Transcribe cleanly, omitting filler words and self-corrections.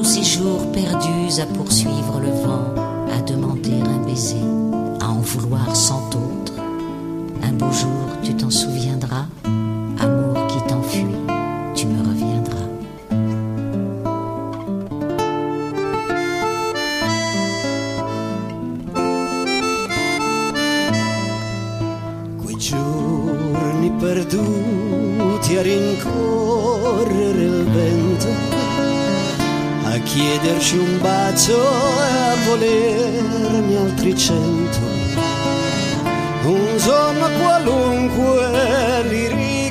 tous ces jours perdus à poursuivre le vent, à demander un baiser, à en vouloir cent autres. Un beau jour tu t'en souviendras, amour qui t'enfuit, tu me reviendras. Quei giorni perduti a rincorrere il vento, a chiederci un bacio e a volermi altri 100. Un giorno qualunque li